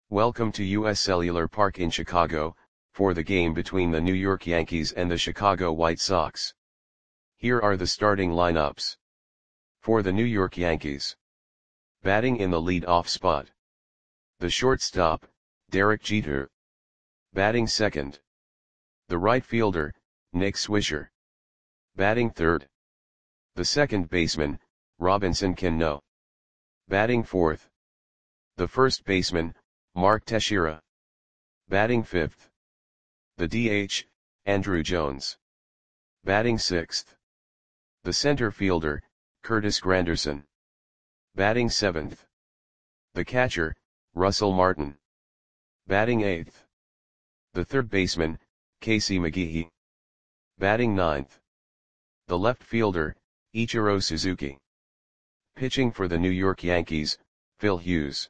Welcome to US Cellular Park in Chicago, for the game between the New York Yankees and the Chicago White Sox. Here are the starting lineups. For the New York Yankees. Batting in the lead-off spot. The shortstop, Derek Jeter. Batting second. The right fielder, Nick Swisher. Batting third. The second baseman, Robinson Cano. Batting fourth. The first baseman, Mark Teixeira. Batting fifth. The DH, Andruw Jones. Batting sixth. The center fielder, Curtis Granderson. Batting seventh. The catcher, Russell Martin. Batting eighth. The third baseman, Casey McGehee. Batting ninth. The left fielder, Ichiro Suzuki. Pitching for the New York Yankees, Phil Hughes.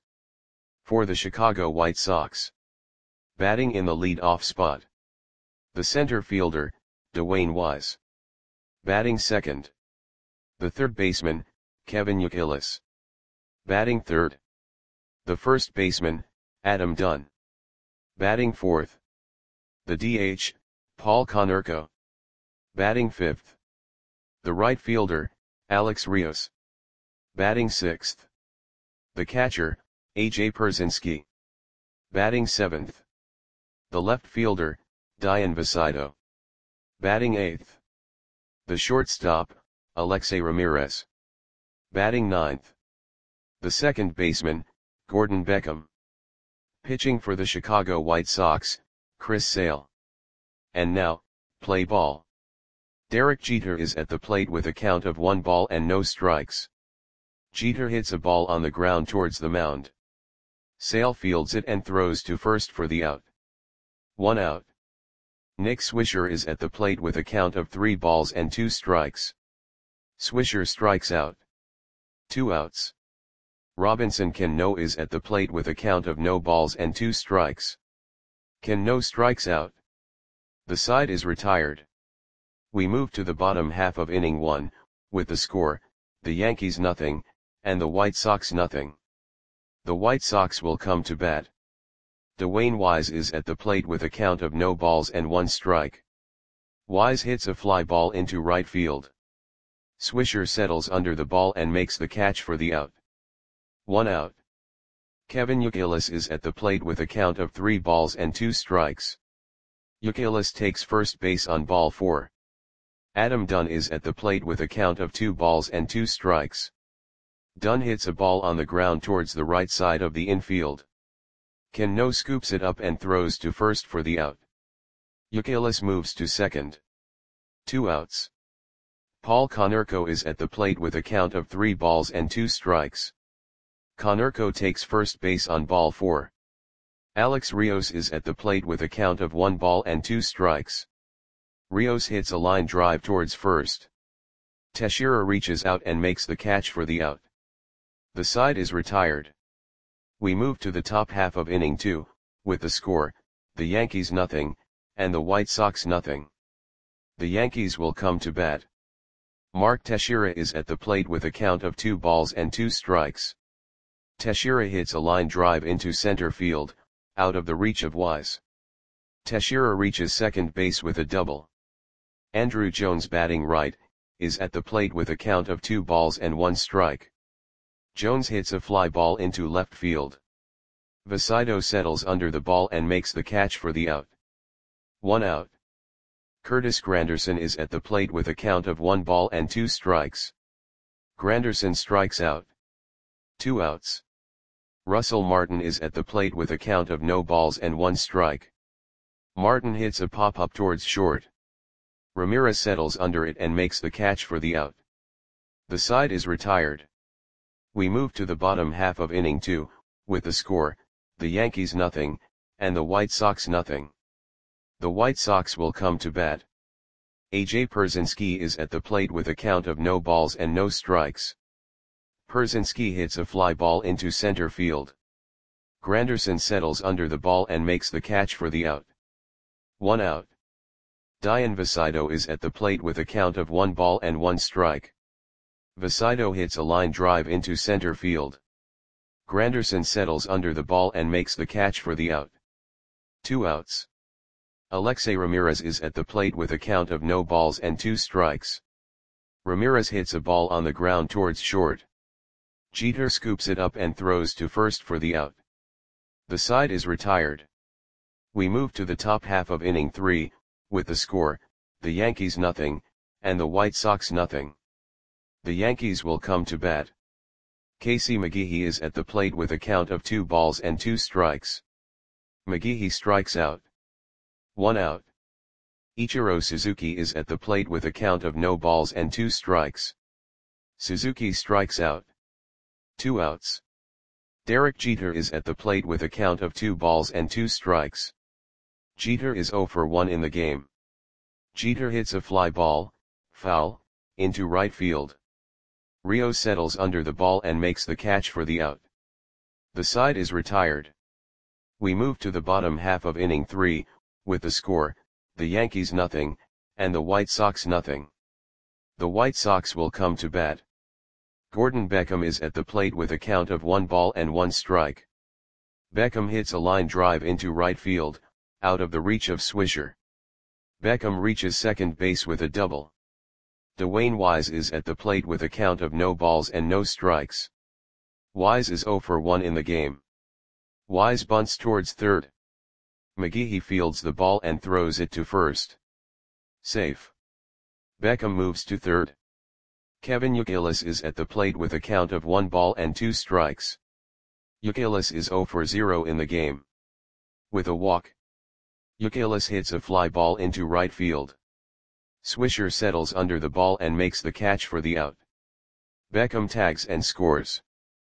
For the Chicago White Sox. Batting in the lead-off spot. The center fielder, Dwayne Wise. Batting second. The third baseman, Kevin Youkilis. Batting third. The first baseman, Adam Dunn. Batting fourth. The DH, Paul Konerko. Batting fifth. The right fielder, Alex Rios. Batting sixth. The catcher, A.J. Pierzynski. Batting seventh. The left fielder, Dayan Vicito. Batting eighth. The shortstop, Alexei Ramirez. Batting ninth. The second baseman, Gordon Beckham. Pitching for the Chicago White Sox, Chris Sale. And now, play ball. Derek Jeter is at the plate with a count of 1 ball and no strikes. Jeter hits a ball on the ground towards the mound. Sale fields it and throws to first for the out. 1 out. Nick Swisher is at the plate with a count of 3 balls and 2 strikes. Swisher strikes out. 2 outs. Robinson Cano is at the plate with a count of no balls and 2 strikes. Cano strikes out. The side is retired. We move to the bottom half of inning 1, with the score, the Yankees nothing, and the White Sox nothing. The White Sox will come to bat. Dwayne Wise is at the plate with a count of no balls and 1 strike. Wise hits a fly ball into right field. Swisher settles under the ball and makes the catch for the out. 1 out. Kevin Youkilis is at the plate with a count of 3 balls and 2 strikes. Youkilis takes first base on ball 4. Adam Dunn is at the plate with a count of 2 balls and 2 strikes. Dunn hits a ball on the ground towards the right side of the infield. Cano scoops it up and throws to first for the out. Youkilis moves to second. 2 outs. Paul Konerko is at the plate with a count of 3 balls and 2 strikes. Konerko takes first base on ball 4. Alex Rios is at the plate with a count of 1 ball and 2 strikes. Rios hits a line drive towards first. Teixeira reaches out and makes the catch for the out. The side is retired. We move to the top half of inning 2, with the score, the Yankees nothing, and the White Sox nothing. The Yankees will come to bat. Mark Teixeira is at the plate with a count of 2 balls and 2 strikes. Teixeira hits a line drive into center field, out of the reach of Wise. Teixeira reaches second base with a double. Andruw Jones, batting right, is at the plate with a count of 2 balls and 1 strike. Jones hits a fly ball into left field. Vicito settles under the ball and makes the catch for the out. 1 out. Curtis Granderson is at the plate with a count of 1 ball and 2 strikes. Granderson strikes out. 2 outs. Russell Martin is at the plate with a count of no balls and 1 strike. Martin hits a pop-up towards short. Ramirez settles under it and makes the catch for the out. The side is retired. We move to the bottom half of inning 2, with the score, the Yankees nothing, and the White Sox nothing. The White Sox will come to bat. A.J. Pierzynski is at the plate with a count of no balls and no strikes. Pierzynski hits a fly ball into center field. Granderson settles under the ball and makes the catch for the out. 1 out. Dayan Vicito is at the plate with a count of 1 ball and 1 strike. Vicito hits a line drive into center field. Granderson settles under the ball and makes the catch for the out. 2 outs. Alexei Ramirez is at the plate with a count of no balls and 2 strikes. Ramirez hits a ball on the ground towards short. Jeter scoops it up and throws to first for the out. The side is retired. We move to the top half of inning 3, with the score, the Yankees nothing, and the White Sox nothing. The Yankees will come to bat. Casey McGehee is at the plate with a count of 2 balls and 2 strikes. McGehee strikes out. 1 out. Ichiro Suzuki is at the plate with a count of no balls and 2 strikes. Suzuki strikes out. 2 outs. Derek Jeter is at the plate with a count of 2 balls and 2 strikes. Jeter is 0 for 1 in the game. Jeter hits a fly ball, foul, into right field. Rios settles under the ball and makes the catch for the out. The side is retired. We move to the bottom half of inning 3, with the score, the Yankees nothing, and the White Sox nothing. The White Sox will come to bat. Gordon Beckham is at the plate with a count of 1 ball and 1 strike. Beckham hits a line drive into right field, out of the reach of Swisher. Beckham reaches second base with a double. Dwayne Wise is at the plate with a count of no balls and no strikes. Wise is 0 for 1 in the game. Wise bunts towards third. McGehee fields the ball and throws it to first. Safe. Beckham moves to third. Kevin Youkilis is at the plate with a count of 1 ball and 2 strikes. Youkilis is 0 for 0 in the game. With a walk. Youkilis hits a fly ball into right field. Swisher settles under the ball and makes the catch for the out. Beckham tags and scores.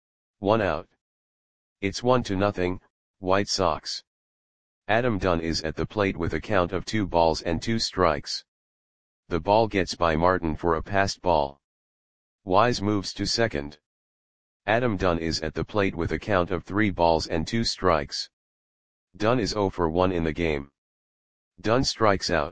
1 out. It's 1-0, White Sox. Adam Dunn is at the plate with a count of 2 balls and 2 strikes. The ball gets by Martin for a passed ball. Wise moves to second. Adam Dunn is at the plate with a count of 3 balls and 2 strikes. Dunn is 0 for 1 in the game. Dunn strikes out.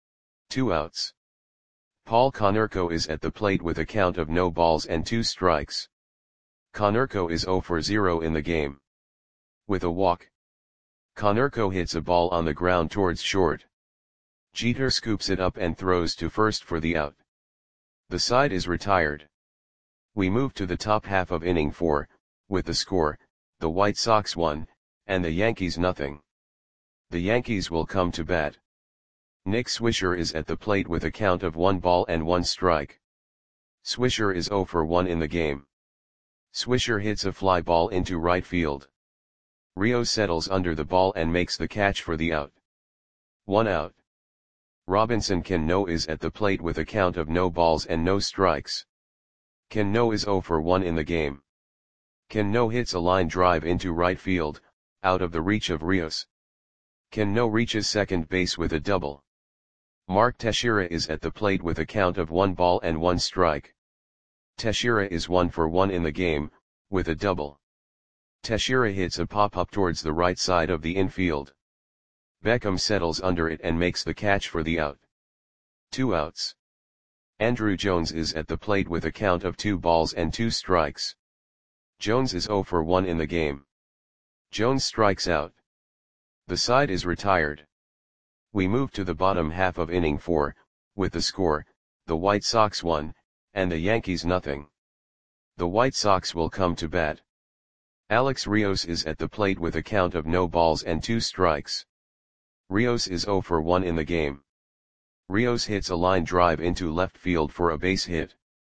2 outs. Paul Konerko is at the plate with a count of no balls and 2 strikes. Konerko is 0 for 0 in the game. With a walk. Konerko hits a ball on the ground towards short. Jeter scoops it up and throws to first for the out. The side is retired. We move to the top half of inning 4, with the score, the White Sox 1, and the Yankees nothing. The Yankees will come to bat. Nick Swisher is at the plate with a count of 1 ball and 1 strike. Swisher is 0 for 1 in the game. Swisher hits a fly ball into right field. Rios settles under the ball and makes the catch for the out. 1 out. Robinson Cano is at the plate with a count of no balls and no strikes. Cano is 0 for 1 in the game. Cano hits a line drive into right field, out of the reach of Rios. Cano reaches second base with a double. Mark Teixeira is at the plate with a count of 1 ball and 1 strike. Teixeira is 1 for 1 in the game, with a double. Teixeira hits a pop-up towards the right side of the infield. Beckham settles under it and makes the catch for the out. 2 outs. Andrew Jones is at the plate with a count of 2 balls and 2 strikes. Jones is 0 for 1 in the game. Jones strikes out. The side is retired. We move to the bottom half of inning 4, with the score, the White Sox 1, and the Yankees nothing. The White Sox will come to bat. Alex Rios is at the plate with a count of no balls and 2 strikes. Rios is 0 for 1 in the game. Rios hits a line drive into left field for a base hit.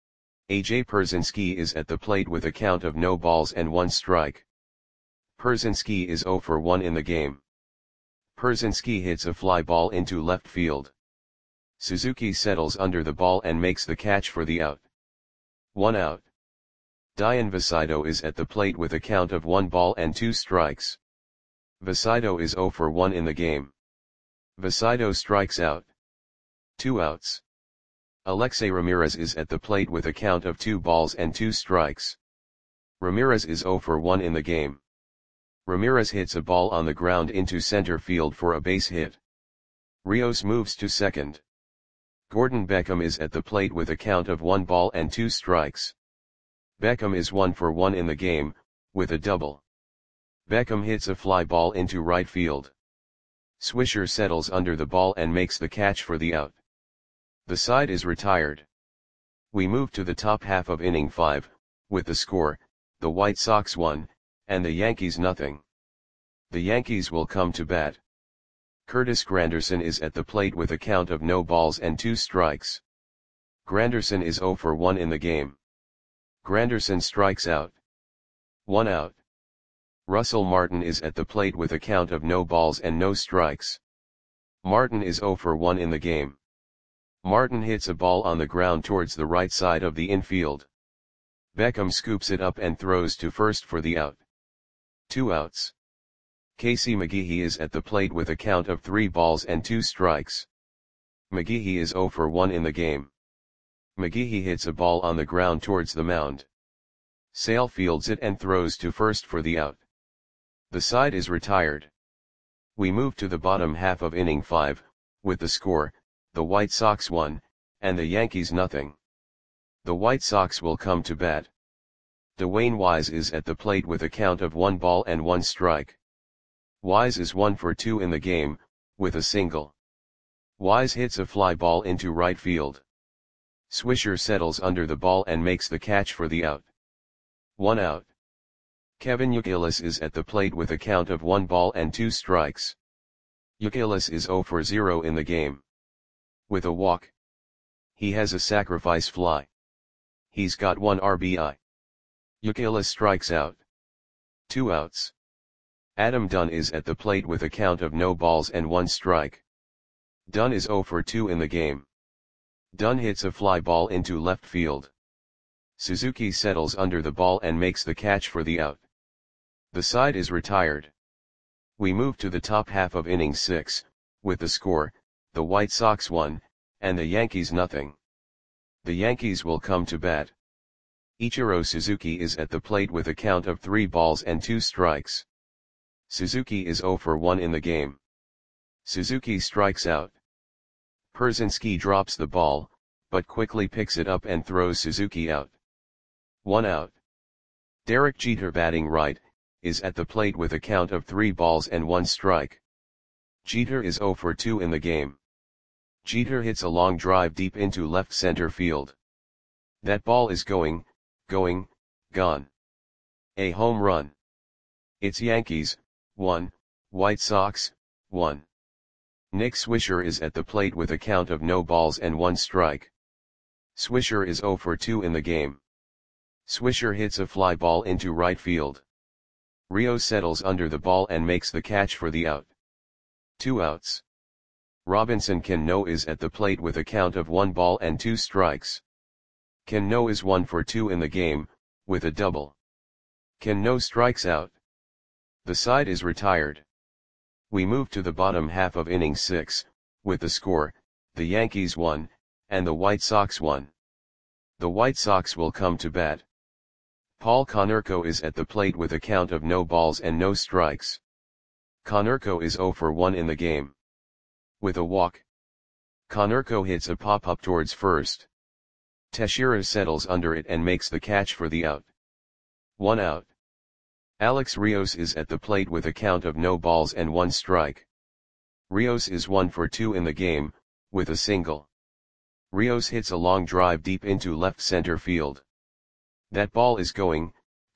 AJ Pierzynski is at the plate with a count of no balls and 1 strike. Pierzynski is 0 for 1 in the game. Pierzynski hits a fly ball into left field. Suzuki settles under the ball and makes the catch for the out. 1 out. Dian Vasido is at the plate with a count of 1 ball and 2 strikes. Vasido is 0 for 1 in the game. Vasido strikes out. 2 outs. Alexei Ramirez is at the plate with a count of 2 balls and 2 strikes. Ramirez is 0 for 1 in the game. Ramirez hits a ball on the ground into center field for a base hit. Rios moves to second. Gordon Beckham is at the plate with a count of 1 ball and 2 strikes. Beckham is 1 for 1 in the game, with a double. Beckham hits a fly ball into right field. Swisher settles under the ball and makes the catch for the out. The side is retired. We move to the top half of inning 5, with the score, the White Sox 1, and the Yankees nothing. The Yankees will come to bat. Curtis Granderson is at the plate with a count of no balls and 2 strikes. Granderson is 0 for 1 in the game. Granderson strikes out. 1 out. Russell Martin is at the plate with a count of no balls and no strikes. Martin is 0 for 1 in the game. Martin hits a ball on the ground towards the right side of the infield. Beckham scoops it up and throws to first for the out. 2 outs. Casey McGehee is at the plate with a count of 3 balls and 2 strikes. McGehee is 0 for 1 in the game. McGehee hits a ball on the ground towards the mound. Sale fields it and throws to first for the out. The side is retired. We move to the bottom half of inning 5, with the score, the White Sox 1, and the Yankees nothing. The White Sox will come to bat. Dwayne Wise is at the plate with a count of 1 ball and 1 strike. Wise is 1 for 2 in the game, with a single. Wise hits a fly ball into right field. Swisher settles under the ball and makes the catch for the out. 1 out. Kevin Youkilis is at the plate with a count of 1 ball and 2 strikes. Youkilis is 0 for 0 in the game. With a walk. He has a sacrifice fly. He's got 1 RBI. Youkilis strikes out. 2 outs. Adam Dunn is at the plate with a count of no balls and 1 strike. Dunn is 0 for 2 in the game. Dunn hits a fly ball into left field. Suzuki settles under the ball and makes the catch for the out. The side is retired. We move to the top half of inning 6, with the score, the White Sox 1, and the Yankees nothing. The Yankees will come to bat. Ichiro Suzuki is at the plate with a count of 3 balls and 2 strikes. Suzuki is 0 for 1 in the game. Suzuki strikes out. Pierzynski drops the ball, but quickly picks it up and throws Suzuki out. 1 out. Derek Jeter, batting right, is at the plate with a count of 3 balls and 1 strike. Jeter is 0 for 2 in the game. Jeter hits a long drive deep into left center field. That ball is gone. A home run. It's Yankees 1, White Sox 1. Nick Swisher is at the plate with a count of no balls and 1 strike. Swisher is 0 for 2 in the game. Swisher hits a fly ball into right field. Rio settles under the ball and makes the catch for the out. 2 outs. Robinson Cano is at the plate with a count of 1 ball and 2 strikes. Cano is 1 for 2 in the game, with a double. Cano strikes out. The side is retired. We move to the bottom half of inning 6, with the score, the Yankees 1, and the White Sox 1. The White Sox will come to bat. Paul Konerko is at the plate with a count of no balls and no strikes. Konerko is 0 for 1 in the game. With a walk. Konerko hits a pop-up towards first. Teixeira settles under it and makes the catch for the out. 1 out. Alex Rios is at the plate with a count of no balls and 1 strike. Rios is 1 for 2 in the game, with a single. Rios hits a long drive deep into left center field. That ball is gone.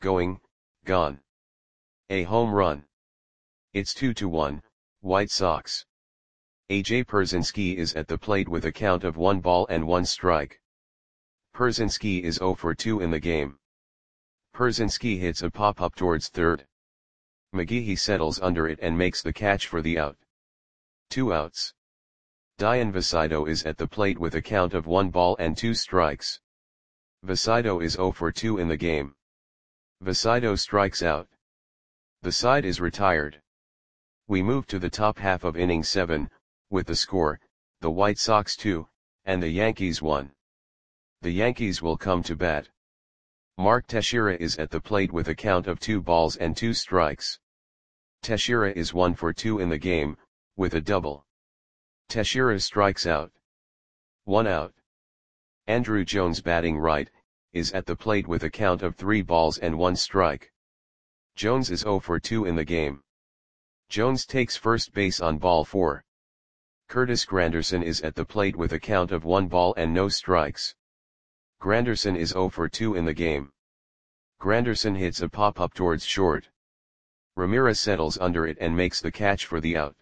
A home run. It's 2-1, White Sox. A.J. Pierzynski is at the plate with a count of 1 ball and 1 strike. Pierzynski is 0 for 2 in the game. Pierzynski hits a pop-up towards third. McGehee settles under it and makes the catch for the out. 2 outs. Dian Vasido is at the plate with a count of 1 ball and 2 strikes. Vasido is 0 for 2 in the game. Vasido strikes out. The side is retired. We move to the top half of inning 7, with the score, the White Sox 2, and the Yankees 1. The Yankees will come to bat. Mark Teixeira is at the plate with a count of 2 balls and 2 strikes. Teixeira is 1 for 2 in the game, with a double. Teixeira strikes out. 1 out. Andrew Jones, batting right, is at the plate with a count of 3 balls and 1 strike. Jones is 0 for 2 in the game. Jones takes first base on ball 4. Curtis Granderson is at the plate with a count of 1 ball and no strikes. Granderson is 0 for 2 in the game. Granderson hits a pop-up towards short. Ramirez settles under it and makes the catch for the out.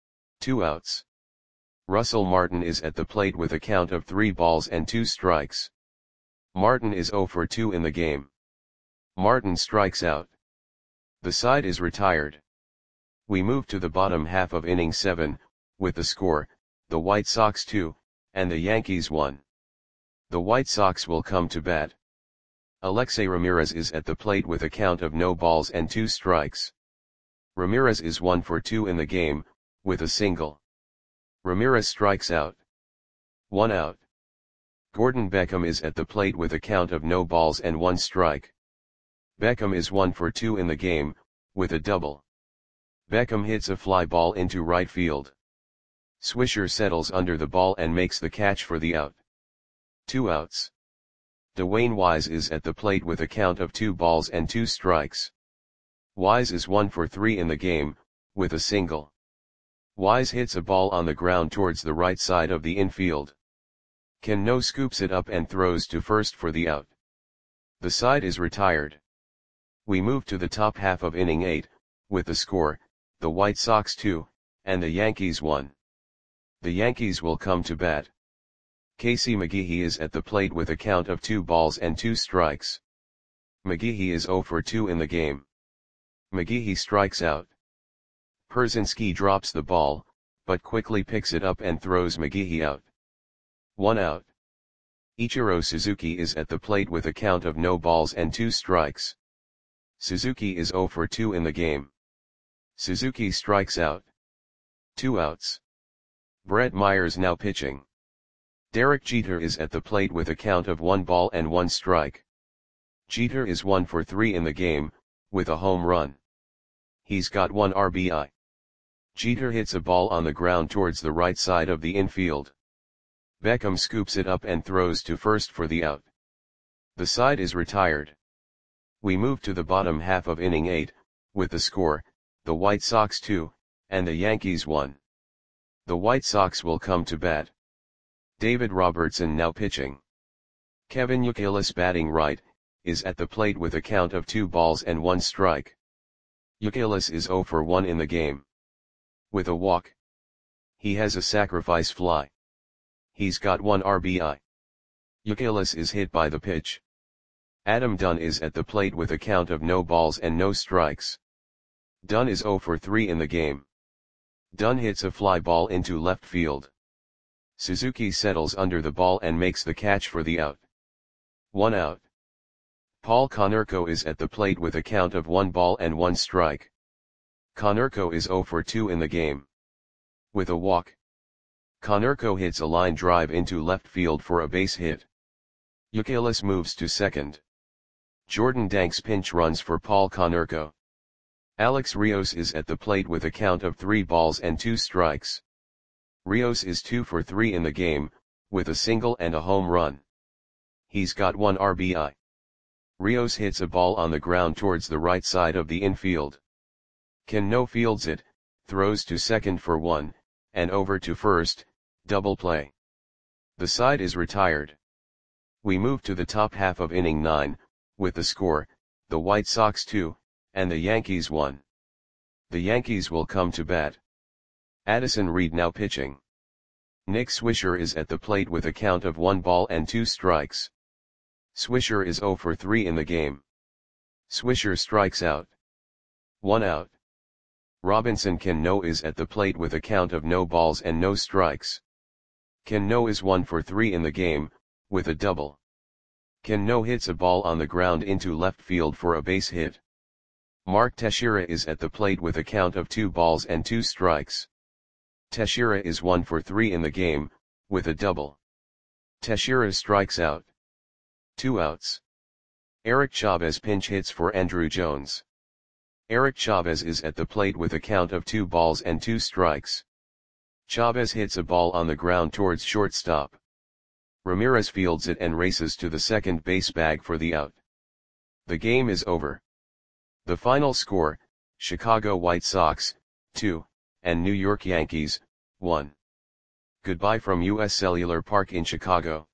2 outs. Russell Martin is at the plate with a count of 3 balls and 2 strikes. Martin is 0 for 2 in the game. Martin strikes out. The side is retired. We move to the bottom half of inning 7, with the score, the White Sox 2, and the Yankees 1. The White Sox will come to bat. Alexei Ramirez is at the plate with a count of no balls and 2 strikes. Ramirez is 1 for 2 in the game, with a single. Ramirez strikes out. 1 out. Gordon Beckham is at the plate with a count of no balls and 1 strike. Beckham is 1 for 2 in the game, with a double. Beckham hits a fly ball into right field. Swisher settles under the ball and makes the catch for the out. 2 outs. Dwayne Wise is at the plate with a count of 2 balls and 2 strikes. Wise is 1 for 3 in the game, with a single. Wise hits a ball on the ground towards the right side of the infield. Cano scoops it up and throws to first for the out. The side is retired. We move to the top half of inning 8, with the score, the White Sox 2, and the Yankees 1. The Yankees will come to bat. Casey McGehee is at the plate with a count of 2 balls and 2 strikes. McGehee is 0 for 2 in the game. McGehee strikes out. Pierzynski drops the ball, but quickly picks it up and throws McGehee out. 1 out. Ichiro Suzuki is at the plate with a count of no balls and 2 strikes. Suzuki is 0 for 2 in the game. Suzuki strikes out. 2 outs. Brett Myers now pitching. Derek Jeter is at the plate with a count of 1 ball and 1 strike. Jeter is 1 for 3 in the game, with a home run. He's got 1 RBI. Jeter hits a ball on the ground towards the right side of the infield. Beckham scoops it up and throws to first for the out. The side is retired. We move to the bottom half of inning 8, with the score, the White Sox 2, and the Yankees 1. The White Sox will come to bat. David Robertson now pitching. Kevin Youkilis batting right, is at the plate with a count of 2 balls and 1 strike. Youkilis is 0 for 1 in the game. With a walk. He has a sacrifice fly. He's got 1 RBI. Youkilis is hit by the pitch. Adam Dunn is at the plate with a count of no balls and no strikes. Dunn is 0 for 3 in the game. Dunn hits a fly ball into left field. Suzuki settles under the ball and makes the catch for the out. 1 out. Paul Konerko is at the plate with a count of 1 ball and 1 strike. Konerko is 0 for 2 in the game. With a walk. Konerko hits a line drive into left field for a base hit. Youkilis moves to second. Jordan Danks pinch runs for Paul Konerko. Alex Rios is at the plate with a count of 3 balls and 2 strikes. Rios is 2 for 3 in the game, with a single and a home run. He's got 1 RBI. Rios hits a ball on the ground towards the right side of the infield. Cano fields it, throws to second for 1, and over to first, double play. The side is retired. We move to the top half of inning 9, with the score, the White Sox 2, and the Yankees 1. The Yankees will come to bat. Addison Reed now pitching. Nick Swisher is at the plate with a count of 1 ball and 2 strikes. Swisher is 0 for 3 in the game. Swisher strikes out. 1 out. Robinson Cano is at the plate with a count of no balls and no strikes. Cano is 1 for 3 in the game, with a double. Cano hits a ball on the ground into left field for a base hit. Mark Teixeira is at the plate with a count of 2 balls and 2 strikes. Teixeira is 1 for 3 in the game, with a double. Teixeira strikes out. 2 outs. Eric Chavez pinch hits for Andruw Jones. Eric Chavez is at the plate with a count of 2 balls and 2 strikes. Chavez hits a ball on the ground towards shortstop. Ramirez fields it and races to the second base bag for the out. The game is over. The final score, Chicago White Sox, 2, and New York Yankees, 1. Goodbye from US Cellular Park in Chicago.